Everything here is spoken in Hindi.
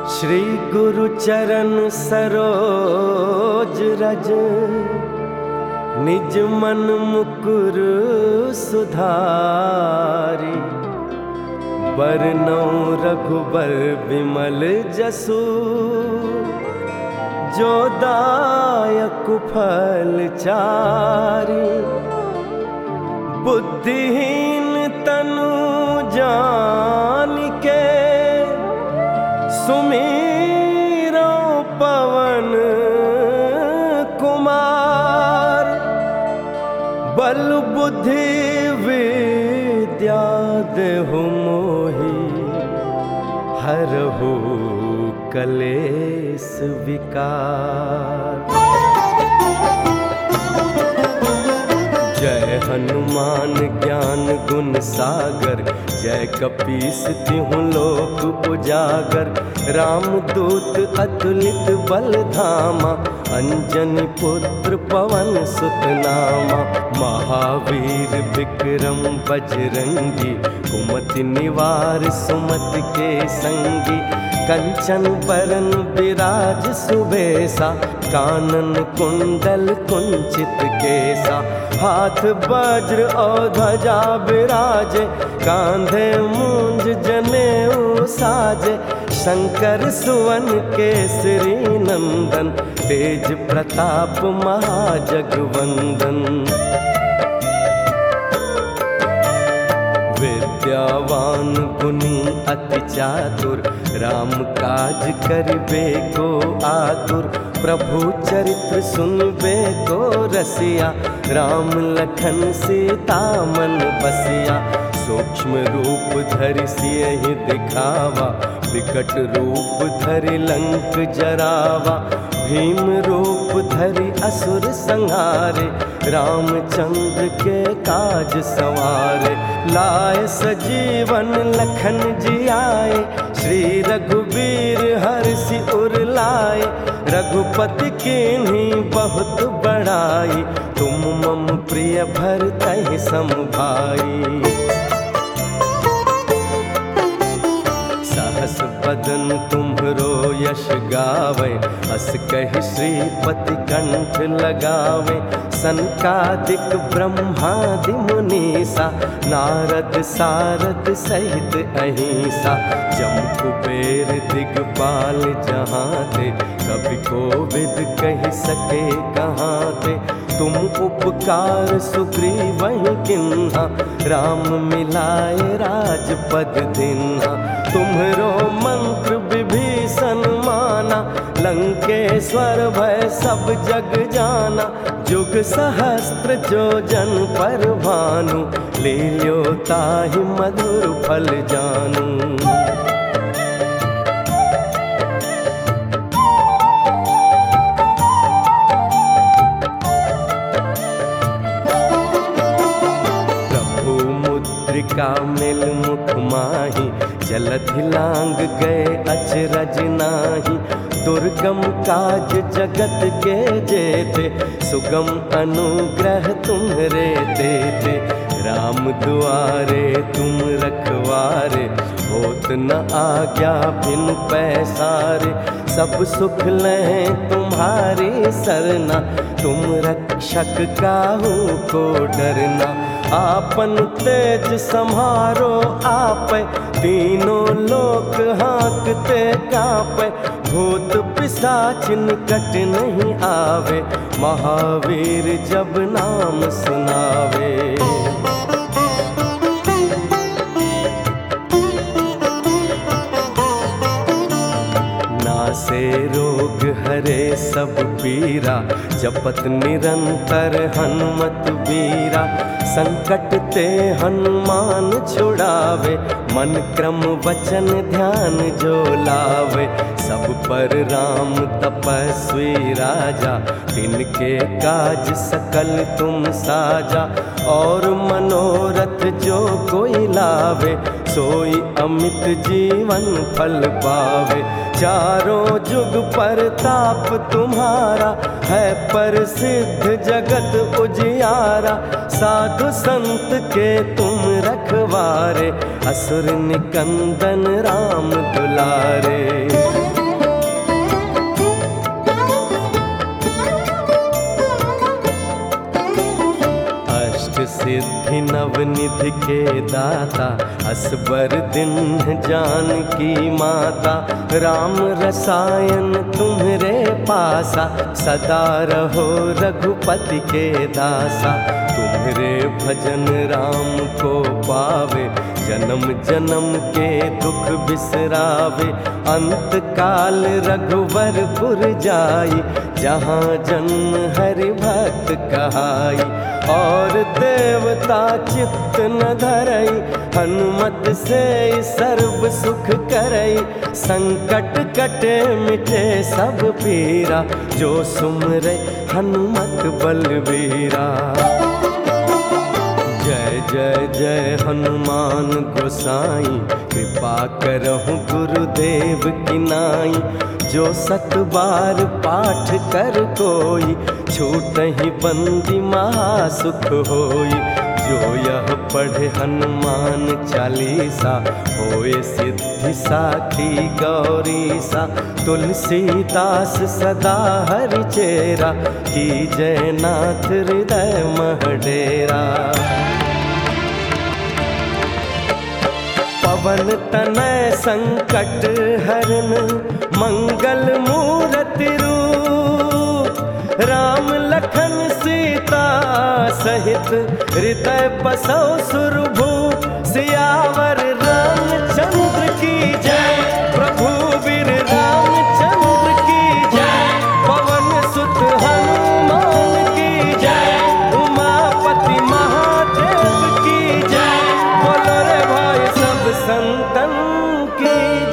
श्री गुरु चरण सरोज रज, निज मन मुकुर सुधारी। बरनौ रघुबर बिमल जसु, जो दायक फल चारि। बुद्धिहीन तनु जानिके, सुमीरो पवन कुमार। बल बुद्धि विद्या देहु मोहि, हरहु कलेस विकार। जय हनुमान ज्ञान गुण सागर, जय कपीस तिहुँ लोक उजागर। रामदूत अतुलित बल धामा, अंजनी पुत्र पवन सुत नामा। महावीर विक्रम बजरंगी, कुमति निवार सुमति के संगी। कंचन बरन विराज सुबेसा, कानन कुंडल कुंचित केसा। हाथ वज्र और ध्वजा विराजे, कांधे मूंज जनेऊ साजे। शंकर सुवन केसरी नंदन, तेज प्रताप महाजगवंदन। विद्यावान गुणी अति चातुर, राम काज करिबे को आतुर। प्रभु चरित्र सुनबे को रसिया, राम लखन सीता मन बसिया। सूक्ष्म रूप धरि सियहि दिखावा, विकट रूप धरि लंक जरावा। भीम रूप धरि असुर संहारे, रामचंद्र के काज सवारे। लाए सजीवन लखन जियाए, श्री रघुबीर हर्षि उर लाए। रघुपति कीन्ही बहुत बड़ाई, तुम मम प्रिय भरतहि सम भाई। सहस बदन तुम्हरो यश गावे, हस कहि श्रीपति कंठ लगावे। सनकादिक ब्रह्मादि मुनीसा, नारद सारद सहित अहिंसा। जम कुबेर दिगपाल जहाँ ते, कवि कोविद कहि सके कहाँ ते। तुम उपकार सुग्रीवहि किन्हा, राम मिलाए राजपद दिन्हा। तुम्हरो मंत्र विभीषण माना, लंकेश्वर भय सब जग जाना। जुग सहस्त्र जो जन पर भानु, लील्यो ताहि मधुर फल जानू। का मिल मुख माही, जलधि लांग गए अचरज नाही। दुर्गम काज जगत के जेते, सुगम अनुग्रह तुम्हरे देते। राम दुआरे तुम रखवारे, होत न आज्ञा बिन पैसारे। सब सुख लें तुम्हारी सरना, तुम रक्षक काहू को डरना। आपन तेज सम्हारो आपै, तीनों लोक हाँकते काँपै। भूत पिशाच निकट नहीं आवे, महावीर जब नाम सुनावे। नासे रोग हरे सब पीरा, जपत निरंतर हनुमत बीरा। संकट ते हनुमान छुड़ावे, मन क्रम वचन ध्यान जो लावे। सब पर राम तपस्वी राजा, तिनके काज सकल तुम साजा। और मनोरथ जो कोई लावे, सोई अमित जीवन फल पावे। चारों जुग परताप तुम्हारा, है प्रसिद्ध जगत उजियारा। साधु संत के तुम रखवारे, असुर निकंदन राम दुलारे। सिद्धि नवनिधि के दाता, असबर दिन जानकी माता। राम रसायन तुम्हरे पासा, सदा रहो रघुपति के दासा। तुम्हरे भजन राम को पावे, जन्म जन्म के दुख बिसरावे। अंत काल रघुवरपुर जाई, जहाँ जन्म हरि भक्त कहाई। और देवता चित्त न धरई, हनुमत से सर्व सुख करई। संकट कटे मिटे सब पीरा, जो सुमरे हनुमत बलवीरा। जय जय जय हनुमान गोसाई, कृपा करहु गुरुदेव की नाई। जो सत बार पाठ कर कोई, छूटहि बंदी महासुख होई। जो यह पढ़े हनुमान चालीसा, होए सिद्धि साखी गौरीसा। तुलसीदास सदा हरि चेरा, कीजय नाथ हृदय मह डेरा। पवन तनय संकट हरन, मंगल मूरति रूप। राम लखन सीता सहित, हृदय बसौ सुरभूप। सियावर रामचंद्र की जय, प्रभु वीर रामचंद्र की जय। पवन सुत हनुमान की जय, उमापति महादेव की जय। बोलो रे भाई सब संतन की